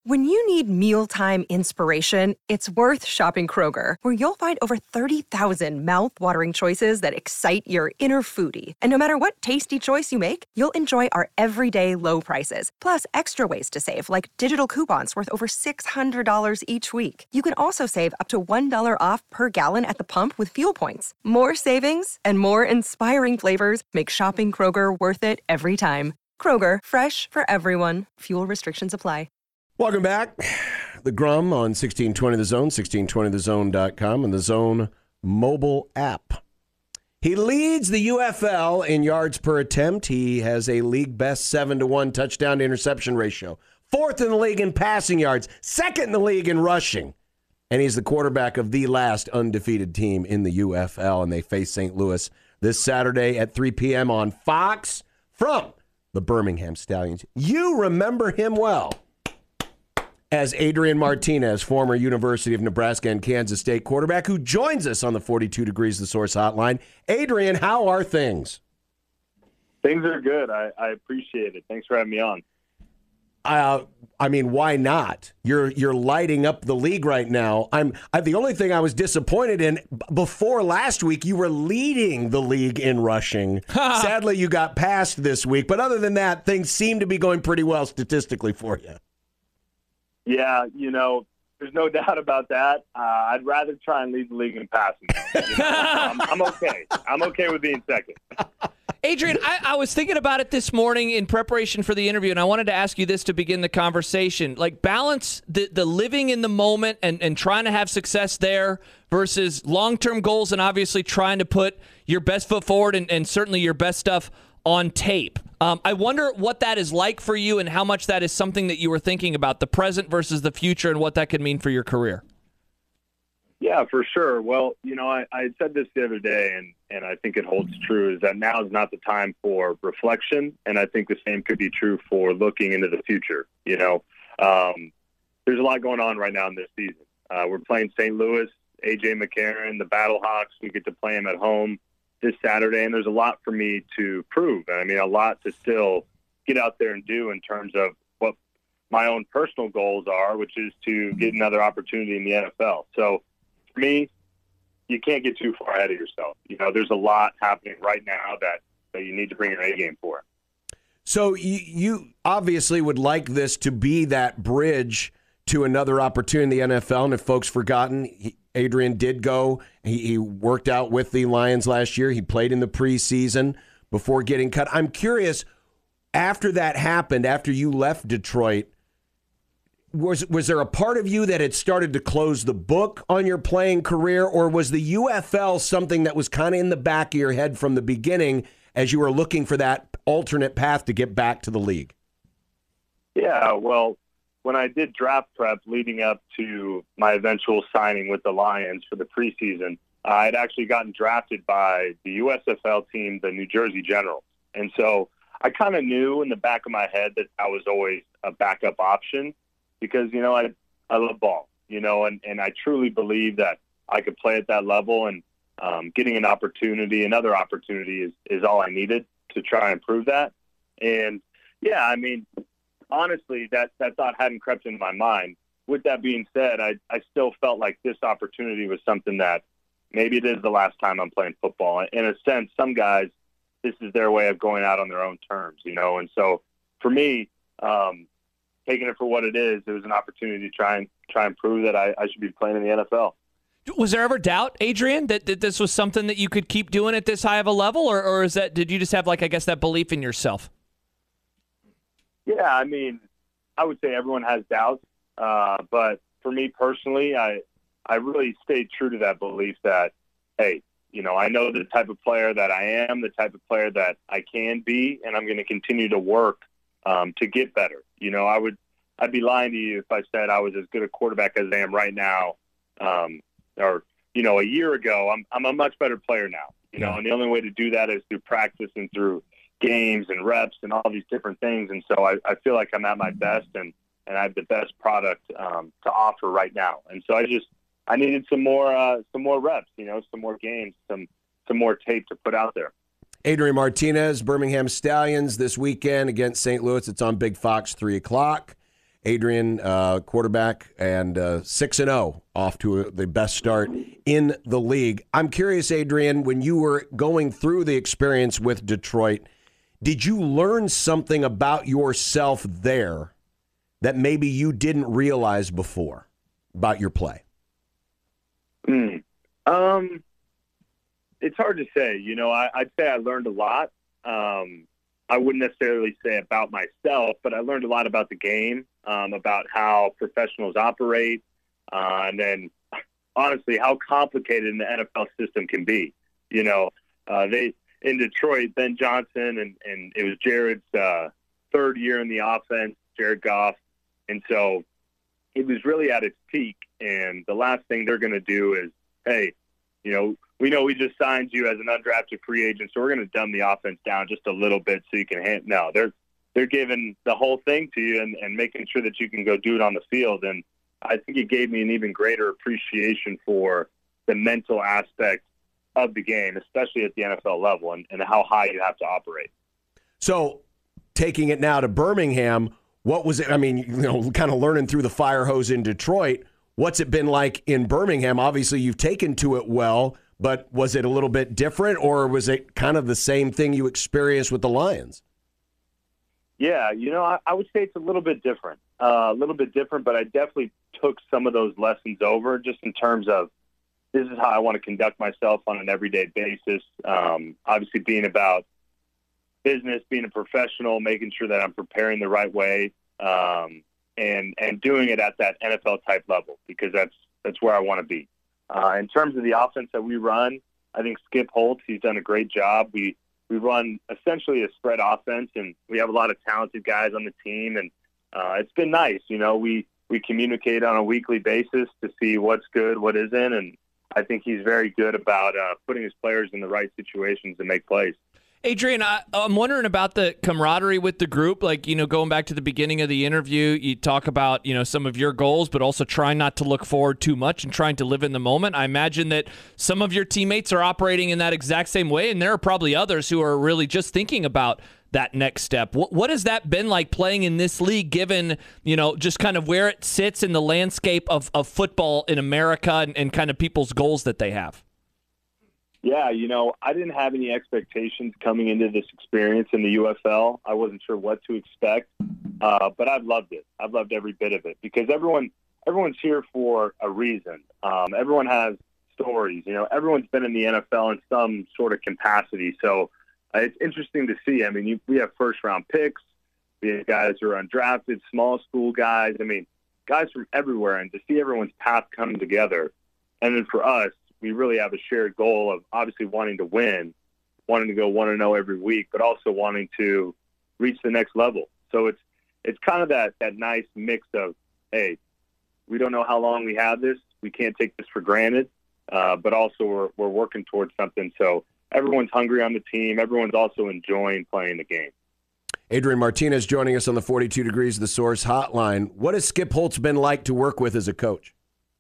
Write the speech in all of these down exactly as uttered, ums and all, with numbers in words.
When you need mealtime inspiration, it's worth shopping Kroger, where you'll find over thirty thousand mouth-watering choices that excite your inner foodie. And no matter what tasty choice you make, you'll enjoy our everyday low prices, plus extra ways to save, like digital coupons worth over six hundred dollars each week. You can also save up to one dollar off per gallon at the pump with fuel points. More savings and more inspiring flavors make shopping Kroger worth it every time. Kroger, fresh for everyone. Fuel restrictions apply. Welcome back. The Grum on sixteen twenty The Zone, sixteen twenty the zone dot com, and the Zone mobile app. He leads the U F L in yards per attempt. He has a league best seven to one touchdown to interception ratio. Fourth in the league in passing yards. Second in the league in rushing. And he's the quarterback of the last undefeated team in the U F L, and they face Saint Louis this Saturday at three p.m. on Fox from the Birmingham Stallions. You remember him well as Adrian Martinez, former University of Nebraska and Kansas State quarterback, who joins us on the forty-two Degrees The Source hotline. Adrian, how are things? Things are good. I, I appreciate it. Thanks for having me on. Uh, I mean, why not? You're you're lighting up the league right now. I'm I, the only thing I was disappointed in before last week, you were leading the league in rushing. Sadly, you got passed this week, but other than that, things seem to be going pretty well statistically for you. Yeah, you know, there's no doubt about that. Uh, I'd rather try and lead the league in passing. You know? I'm, I'm okay. I'm okay with being second. Adrian, I, I was thinking about it this morning in preparation for the interview, and I wanted to ask you this to begin the conversation. Like, balance the, the living in the moment and, and trying to have success there versus long-term goals and obviously trying to put your best foot forward and, and certainly your best stuff on tape. Um, I wonder what that is like for you and how much that is something that you were thinking about, the present versus the future, and what that could mean for your career. Yeah, for sure. Well, you know, I, I said this the other day, and, and I think it holds true, is that now is not the time for reflection, and I think the same could be true for looking into the future. You know, um, there's a lot going on right now in this season. Uh, we're playing Saint Louis, A J McCarron, the Battlehawks. We get to play them at home this Saturday, and there's a lot for me to prove. I mean, a lot to still get out there and do in terms of what my own personal goals are, which is to get another opportunity in the N F L. So for me, you can't get too far ahead of yourself. You know, there's a lot happening right now that, that you need to bring your A game for. So you, you obviously would like this to be that bridge to another opportunity in the N F L. And if folks forgotten, he, Adrian did go. He, he worked out with the Lions last year. He played in the preseason before getting cut. I'm curious, after that happened, after you left Detroit, was was there a part of you that had started to close the book on your playing career, or was the U F L something that was kind of in the back of your head from the beginning as you were looking for that alternate path to get back to the league? Yeah, well, when I did draft prep leading up to my eventual signing with the Lions for the preseason, I had actually gotten drafted by the U S F L team, the New Jersey Generals. And so I kind of knew in the back of my head that I was always a backup option because, you know, I I love ball, you know, and, and I truly believe that I could play at that level, and um, getting an opportunity, another opportunity is, is all I needed to try and prove that. And, yeah, I mean, honestly, that, that thought hadn't crept into my mind. With that being said, I, I still felt like this opportunity was something that maybe it is the last time I'm playing football. In a sense, some guys, this is their way of going out on their own terms, you know. And so for me, um, taking it for what it is, it was an opportunity to try and try and prove that I, I should be playing in the N F L. Was there ever doubt, Adrian, that, that this was something that you could keep doing at this high of a level, or, or is that did you just have, like, I guess, that belief in yourself? Yeah, I mean, I would say everyone has doubts, uh, but for me personally, I I really stayed true to that belief that, hey, you know, I know the type of player that I am, the type of player that I can be, and I'm going to continue to work um, to get better. You know, I would I'd be lying to you if I said I was as good a quarterback as I am right now, um, or you know, a year ago. I'm I'm a much better player now. You know, and the only way to do that is through practice and through games and reps and all these different things. And so I, I feel like I'm at my best, and, and I have the best product um, to offer right now. And so I just, I needed some more, uh, some more reps, you know, some more games, some, some more tape to put out there. Adrian Martinez, Birmingham Stallions this weekend against Saint Louis. It's on Big Fox, three o'clock. Adrian, uh, quarterback, and uh, six and oh, off to a, the best start in the league. I'm curious, Adrian, when you were going through the experience with Detroit, did you learn something about yourself there that maybe you didn't realize before about your play? Mm. Um, it's hard to say. You know, I, I'd say I learned a lot. Um, I wouldn't necessarily say about myself, but I learned a lot about the game, um, about how professionals operate, uh, and then honestly how complicated the N F L system can be. You know, uh, they in Detroit, Ben Johnson, and, and it was Jared's uh, third year in the offense, Jared Goff, and so it was really at its peak. And the last thing they're going to do is, hey, you know, we know we just signed you as an undrafted free agent, so we're going to dumb the offense down just a little bit so you can hand. No, they're they're giving the whole thing to you and, and making sure that you can go do it on the field. And I think it gave me an even greater appreciation for the mental aspect of the game, especially at the N F L level, and, and how high you have to operate. So, taking it now to Birmingham, what was it? I mean, you know, kind of learning through the fire hose in Detroit. What's it been like in Birmingham? Obviously, you've taken to it well, but was it a little bit different, or was it kind of the same thing you experienced with the Lions? Yeah, you know, I, I would say it's a little bit different, uh, a little bit different, but I definitely took some of those lessons over just in terms of this is how I want to conduct myself on an everyday basis. Um, obviously, being about business, being a professional, making sure that I'm preparing the right way, um, and and doing it at that N F L type level, because that's that's where I want to be. Uh, in terms of the offense that we run, I think Skip Holtz, he's done a great job. We we run essentially a spread offense, and we have a lot of talented guys on the team, and uh, it's been nice. You know, we we communicate on a weekly basis to see what's good, what isn't, and I think he's very good about uh, putting his players in the right situations to make plays. Adrian, I, I'm wondering about the camaraderie with the group. Like, you know, going back to the beginning of the interview, you talk about, you know, some of your goals, but also trying not to look forward too much and trying to live in the moment. I imagine that some of your teammates are operating in that exact same way, and there are probably others who are really just thinking about that next step. What, what has that been like playing in this league, given, you know, just kind of where it sits in the landscape of, of football in America and, and kind of people's goals that they have? Yeah, you know, I didn't have any expectations coming into this experience in the U F L. I wasn't sure what to expect, uh, but I've loved it. I've loved every bit of it because everyone, everyone's here for a reason. Um, everyone has stories. You know, everyone's been in the N F L in some sort of capacity. So uh, it's interesting to see. I mean, you, we have first-round picks. We have guys who are undrafted, small school guys. I mean, guys from everywhere, and to see everyone's path come together. And then for us, we really have a shared goal of obviously wanting to win, wanting to go one and oh every week, but also wanting to reach the next level. So it's it's kind of that that nice mix of, hey, we don't know how long we have this. We can't take this for granted, uh, but also we're we're working towards something. So everyone's hungry on the team. Everyone's also enjoying playing the game. Adrian Martinez joining us on the forty-two Degrees The Source hotline. What has Skip Holtz been like to work with as a coach?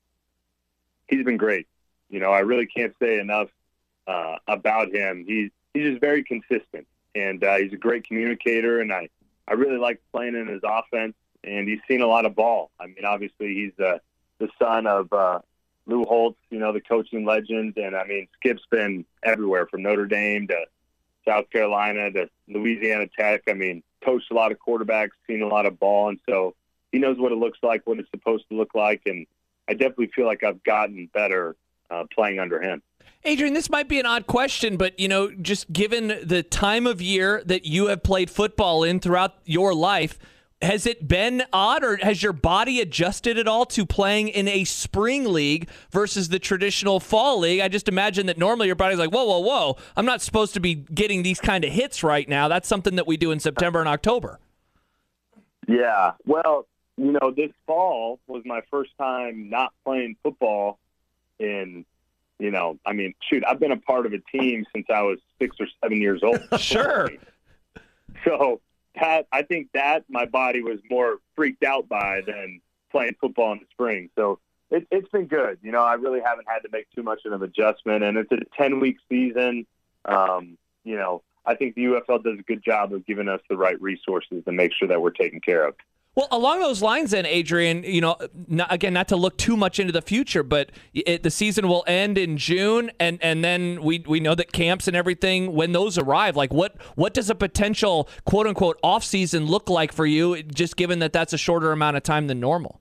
He's been great. You know, I really can't say enough uh, about him. He's he's just very consistent, and uh, he's a great communicator, and I, I really like playing in his offense, and he's seen a lot of ball. I mean, obviously, he's uh, the son of uh, Lou Holtz, you know, the coaching legend, and, I mean, Skip's been everywhere from Notre Dame to South Carolina to Louisiana Tech. I mean, coached a lot of quarterbacks, seen a lot of ball, and so he knows what it looks like, what it's supposed to look like, and I definitely feel like I've gotten better Uh, playing under him. Adrian, this might be an odd question, but, you know, just given the time of year that you have played football in throughout your life, has it been odd, or has your body adjusted at all to playing in a spring league versus the traditional fall league? I just imagine that normally your body's like, whoa, whoa, whoa, I'm not supposed to be getting these kind of hits right now. That's something that we do in September and October. Yeah, well, you know, this fall was my first time not playing football in, you know, I mean, shoot, I've been a part of a team since I was six or seven years old. Sure. So that, I think that my body was more freaked out by than playing football in the spring. So it, it's been good. You know, I really haven't had to make too much of an adjustment, and it's a ten-week season. Um, you know, I think the U F L does a good job of giving us the right resources to make sure that we're taken care of. Well, along those lines then, Adrian, you know, not, again, not to look too much into the future, but it, the season will end in June, and, and then we we know that camps and everything, when those arrive, like what what does a potential quote-unquote off-season look like for you, just given that that's a shorter amount of time than normal?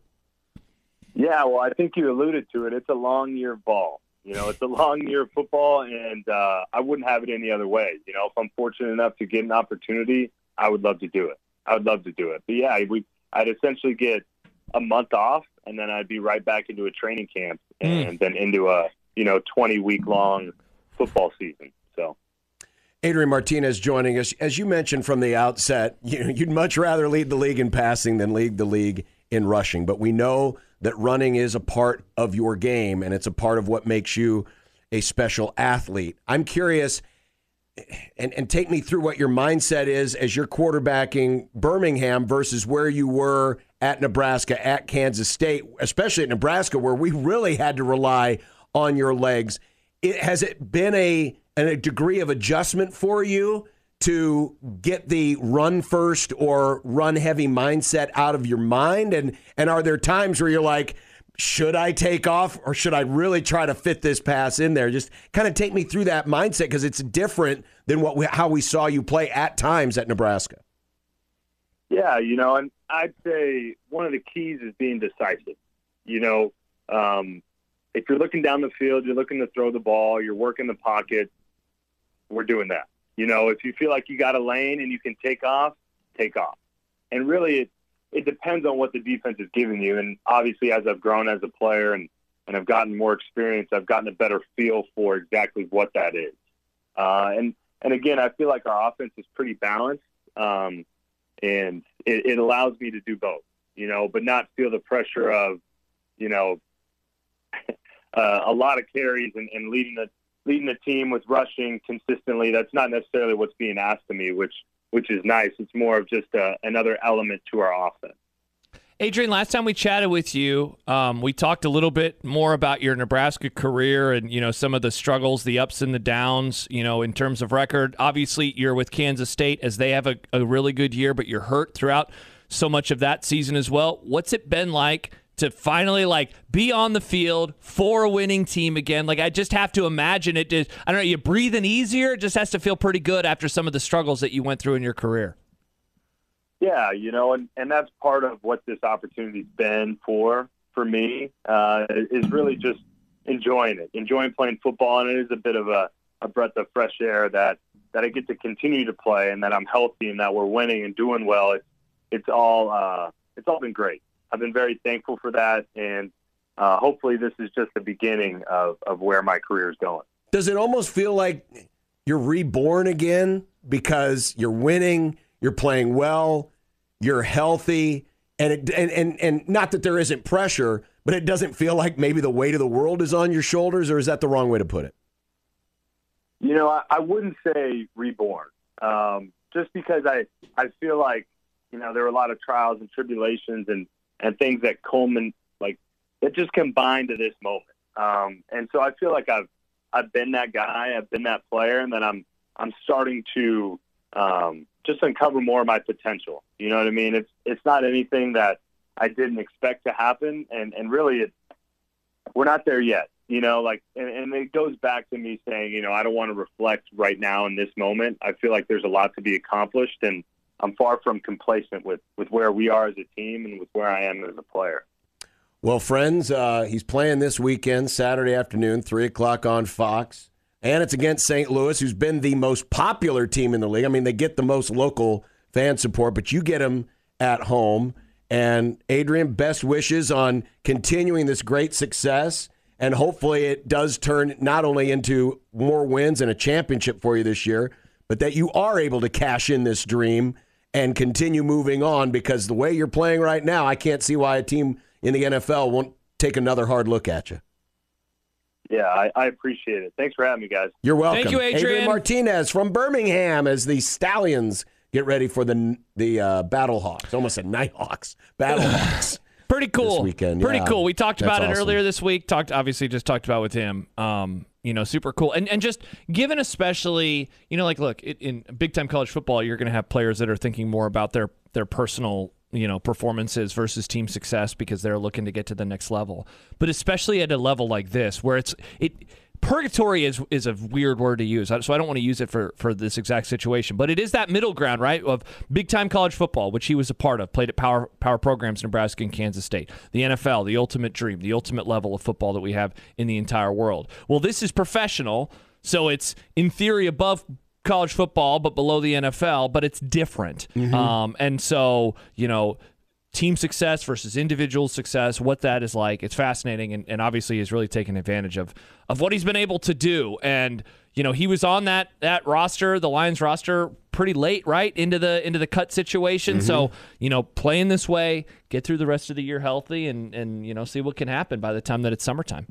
Yeah, well, I think you alluded to it. It's a long year of ball. You know, it's a long year of football, and uh, I wouldn't have it any other way. You know, if I'm fortunate enough to get an opportunity, I would love to do it. I would love to do it. But, yeah, we I'd essentially get a month off, and then I'd be right back into a training camp and mm. then into a, you know, twenty-week-long football season. So, Adrian Martinez joining us. As you mentioned from the outset, you, you'd much rather lead the league in passing than lead the league in rushing. But we know that running is a part of your game, and it's a part of what makes you a special athlete. I'm curious, and, and take me through what your mindset is as you're quarterbacking Birmingham versus where you were at Nebraska, at Kansas State, especially at Nebraska, where we really had to rely on your legs. It, has it been a, a degree of adjustment for you to get the run first or run heavy mindset out of your mind? And, and are there times where you're like, should I take off or should I really try to fit this pass in there? Just kind of take me through that mindset, because it's different than what we, how we saw you play at times at Nebraska. Yeah, you know, and I'd say one of the keys is being decisive. You know, um, if you're looking down the field, you're looking to throw the ball, you're working the pocket, we're doing that. You know, if you feel like you got a lane and you can take off, take off. And really, it, it depends on what the defense is giving you. And obviously, as I've grown as a player and, and I've gotten more experience, I've gotten a better feel for exactly what that is. Uh, and, and again, I feel like our offense is pretty balanced, um, and it, it allows me to do both, you know, but not feel the pressure of, you know, uh, a lot of carries and, and leading the leading the team with rushing consistently. That's not necessarily what's being asked of me, which which is nice. It's more of just a, another element to our offense. Adrian, last time we chatted with you, um, we talked a little bit more about your Nebraska career and, you know, some of the struggles, the ups and the downs, you know, in terms of record. Obviously, you're with Kansas State as they have a, a really good year, but you're hurt throughout so much of that season as well. What's it been like to finally, like, be on the field for a winning team again? Like, I just have to imagine it just, I don't know, you breathing easier? It just has to feel pretty good after some of the struggles that you went through in your career. Yeah, you know, and, and that's part of what this opportunity's been for, for me, uh, is really just enjoying it, enjoying playing football. And it is a bit of a, a breath of fresh air that, that I get to continue to play and that I'm healthy and that we're winning and doing well. It's, it's all, uh, it's all been great. I've been very thankful for that, and uh, hopefully this is just the beginning of, of where my career is going. Does it almost feel like you're reborn again because you're winning, you're playing well, you're healthy, and it, and, and and not that there isn't pressure, but it doesn't feel like maybe the weight of the world is on your shoulders, or is that the wrong way to put it? You know, I, I wouldn't say reborn, um, just because I, I feel like, you know, there were a lot of trials and tribulations and and things that culminate, like, that just combined to this moment. Um, and so I feel like I've I've been that guy, I've been that player, and then I'm I'm starting to um, just uncover more of my potential. You know what I mean? It's it's not anything that I didn't expect to happen, and, and really, it, we're not there yet. You know, like, and, and it goes back to me saying, you know, I don't want to reflect right now in this moment. I feel like there's a lot to be accomplished, and I'm far from complacent with, with where we are as a team and with where I am as a player. Well, friends, uh, he's playing this weekend, Saturday afternoon, three o'clock on Fox. And it's against Saint Louis, who's been the most popular team in the league. I mean, they get the most local fan support, but you get them at home. And, Adrian, best wishes on continuing this great success. And hopefully it does turn not only into more wins and a championship for you this year, but that you are able to cash in this dream and continue moving on, because the way you're playing right now, I can't see why a team in the N F L won't take another hard look at you. Yeah, I, I appreciate it. Thanks for having me, guys. You're welcome. Thank you, Adrian. Adrian Martinez from Birmingham as the Stallions get ready for the the uh, Battlehawks. Almost said Nighthawks. Battlehawks. Pretty cool. This weekend. Pretty yeah. cool. We talked That's about it awesome. earlier this week. Talked obviously just talked about with him. Um, you know, super cool. And and just given especially, you know, like look, it, in big time college football, you're going to have players that are thinking more about their their personal you know, performances versus team success because they're looking to get to the next level. But especially at a level like this where it's it purgatory is is a weird word to use, so I don't want to use it for, for this exact situation. But it is that middle ground, right, of big-time college football, which he was a part of, played at power power programs, Nebraska and Kansas State. The N F L, the ultimate dream, the ultimate level of football that we have in the entire world. Well, this is professional, so it's, in theory, above college football, but below the N F L, but it's different. Mm-hmm. Um, and so, you know, team success versus individual success, what that is like. It's fascinating, and, and obviously he's really taken advantage of of what he's been able to do. And, you know, he was on that that roster, the Lions roster, pretty late, right, into the into the cut situation. Mm-hmm. So, you know, playing this way, get through the rest of the year healthy, and, and you know, see what can happen by the time that it's summertime.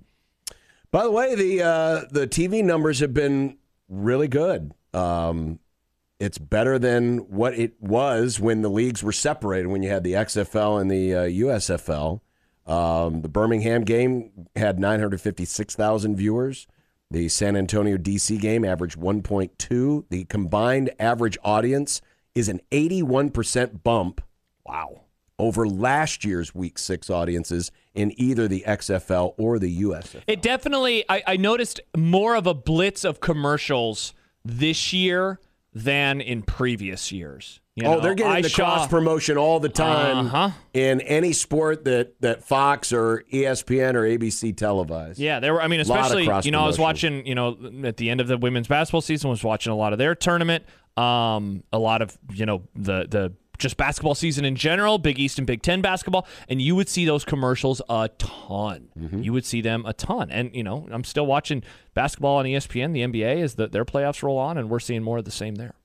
By the way, the uh, the T V numbers have been really good. Um It's better than what it was when the leagues were separated, when you had the X F L and the uh, U S F L. Um, the Birmingham game had nine hundred fifty-six thousand viewers. The San Antonio D C game averaged one point two. The combined average audience is an eighty-one percent bump. Wow. Over last year's Week six audiences in either the X F L or the U S F L. It definitely, I, I noticed more of a blitz of commercials this year than in previous years. You know, oh, they're getting I the saw, cross promotion all the time uh-huh. in any sport that, that Fox or E S P N or A B C televise. Yeah, there were. I mean, especially you know, I was watching. You know, at the end of the women's basketball season, was watching a lot of their tournament. Um, a lot of you know the the just basketball season in general, Big East and Big Ten basketball, and you would see those commercials a ton. Mm-hmm. You would see them a ton, and you know, I'm still watching basketball on E S P N, the N B A, as the, their playoffs roll on, and we're seeing more of the same there.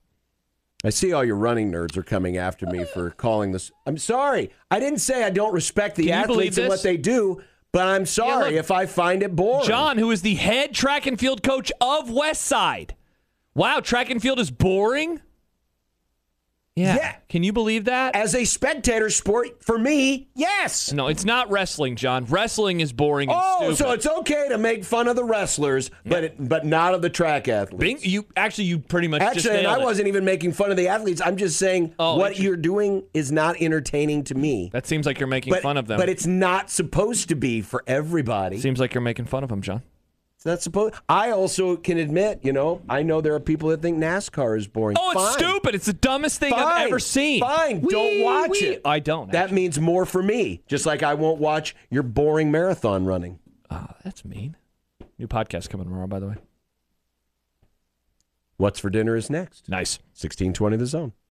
I see all your running nerds are coming after me for calling this. I'm sorry. I didn't say I don't respect the athletes and what they do, but I'm sorry yeah, look, if I find it boring. John, who is the head track and field coach of Westside. Wow, track and field is boring? Yeah. yeah. Can you believe that? As a spectator sport, for me, yes. No, it's not wrestling, John. Wrestling is boring and oh, stupid. so it's okay to make fun of the wrestlers, yeah. but it, but not of the track athletes. Bing, you Actually, you pretty much actually, just nailed and I it. wasn't even making fun of the athletes. I'm just saying oh, what you're doing is not entertaining to me. That seems like you're making but, fun of them. But it's not supposed to be for everybody. Seems like you're making fun of them, John. That's supposed. I also can admit, you know, I know there are people that think NASCAR is boring. Oh, it's Fine. stupid. It's the dumbest thing Fine. I've ever seen. Fine. Wee, don't watch wee. it. I don't. That actually. means more for me. Just like I won't watch your boring marathon running. Oh, that's mean. New podcast coming tomorrow, by the way. What's for dinner is next. Nice. sixteen twenty The Zone.